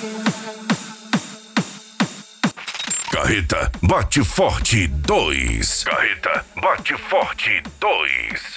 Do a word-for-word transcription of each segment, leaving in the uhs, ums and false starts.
Carreta Bate Forte dois. Carreta Bate Forte dois.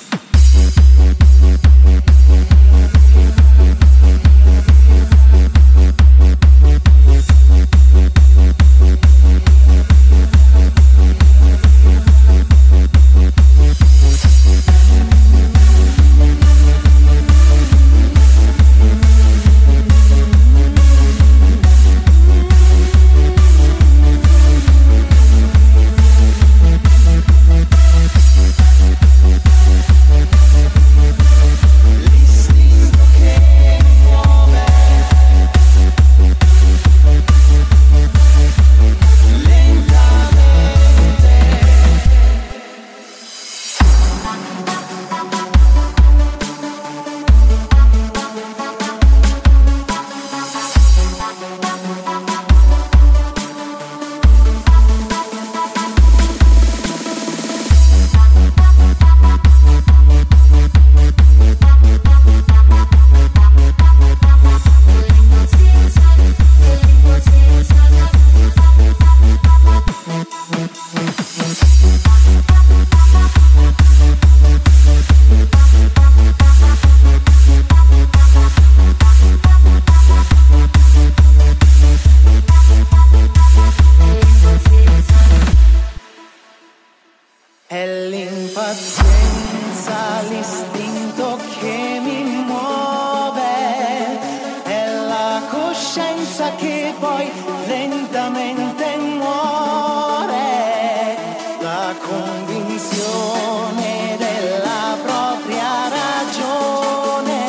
È l'impazienza, l'istinto che mi muove, è la coscienza che poi lentamente muore, la convinzione della propria ragione,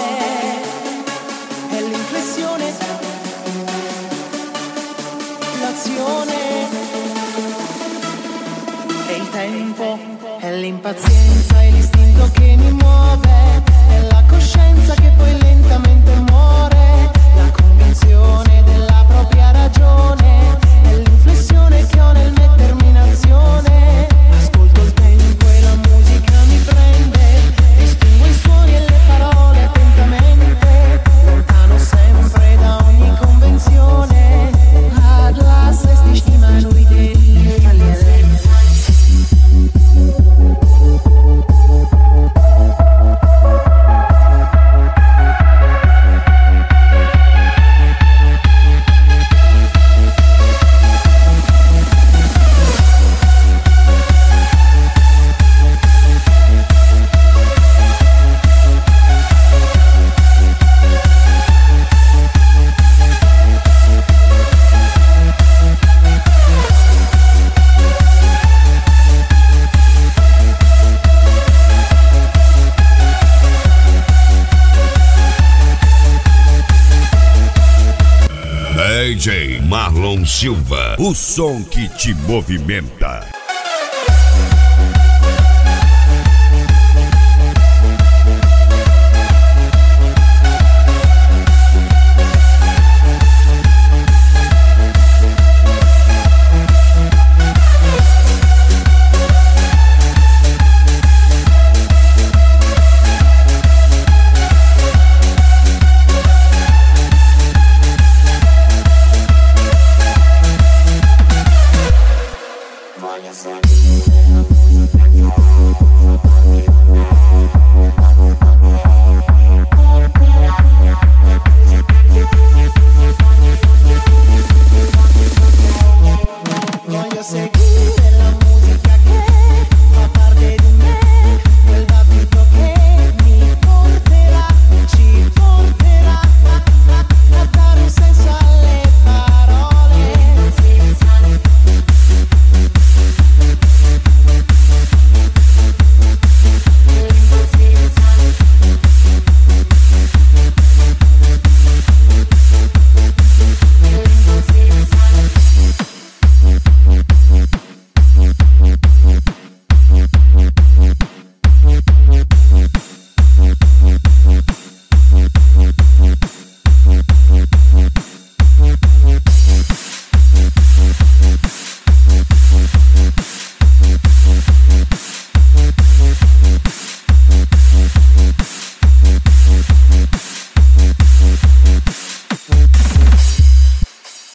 è l'inflessione, l'azione. È il tempo, è l'impazienza, è l'istinto che mi muove, è la coscienza che poi lentamente muore, la convinzione della propria ragione, è l'inflessione che ho nel mettermi in azione. Ascolto il tempo e la musica mi prende, distingo i suoni e le parole attentamente, lontano sempre da ogni convenzione. Ad last lässt dich niemand nur Ideen verlieren. D J Marlon Silva, o som que te movimenta.